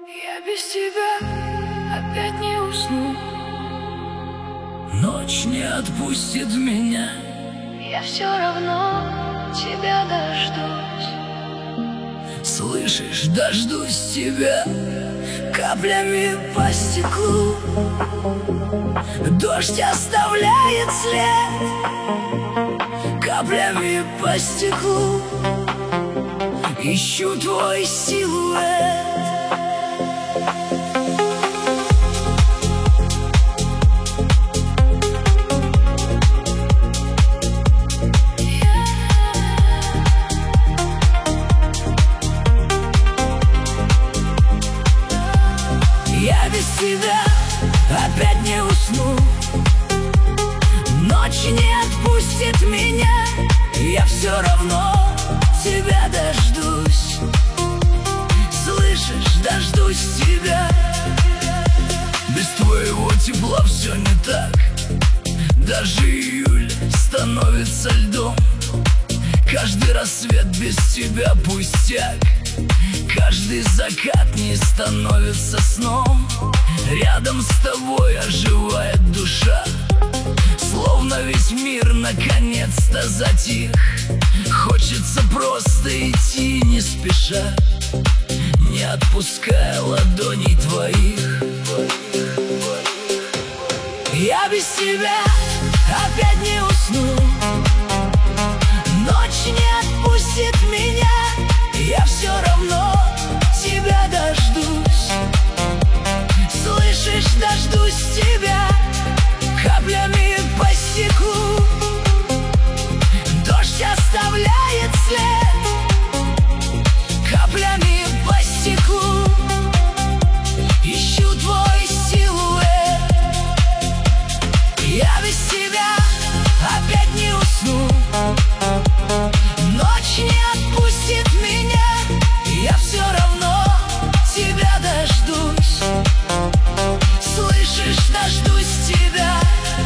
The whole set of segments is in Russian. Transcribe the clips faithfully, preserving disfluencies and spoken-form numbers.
Я без тебя опять не усну. Ночь не отпустит меня. Я все равно тебя дождусь. Слышишь, дождусь тебя каплями по стеклу. Дождь оставляет след каплями по стеклу. Ищу твой силуэт. Я без тебя опять не усну. Ночь не отпустит меня. Я все равно тебя дождусь. Слышишь, дождусь тебя. Без твоего тепла все не так. Даже июль становится льдом. Каждый рассвет без тебя пустяк. Каждый закат не становится сном. Рядом с тобой оживает душа. Словно весь мир наконец-то затих. Хочется просто идти не спеша, не отпуская ладоней твоих. Я без тебя опять не усну. Ночь не отпустит меня. Я все равно тебя дождусь. Слышишь, дождусь тебя каплями по стеклу. Дождь оставляет след каплями по стеклу. Ищу твой силуэт. Я без тебя опять не усну. Ночь не отпустит меня. Я все равно тебя дождусь. Слышишь, дождусь тебя.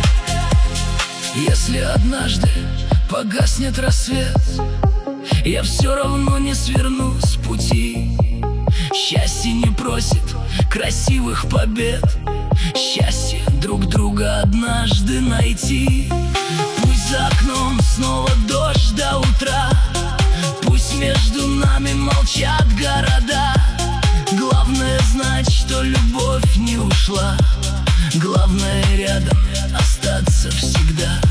Если однажды погаснет рассвет, я все равно не сверну с пути. Счастье не просит красивых побед. Счастье друг друга однажды найти. Пусть за окном снова дождь до утра. Пусть между нами молчат города. Главное знать, что любовь не ушла. Главное рядом остаться всегда.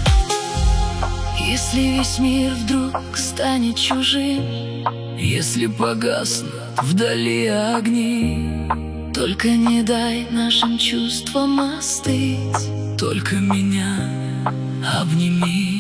Если весь мир вдруг станет чужим, если погаснут вдали огни, только не дай нашим чувствам остыть. Только меня обними.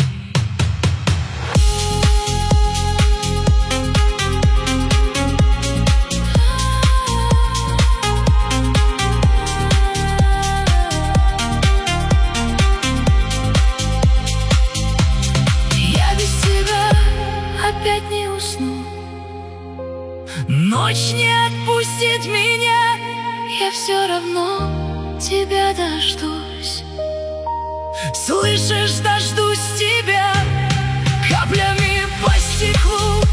Опять не усну. Ночь не отпустит меня. Я все равно тебя дождусь. Слышишь, дождусь тебя каплями по стеклу.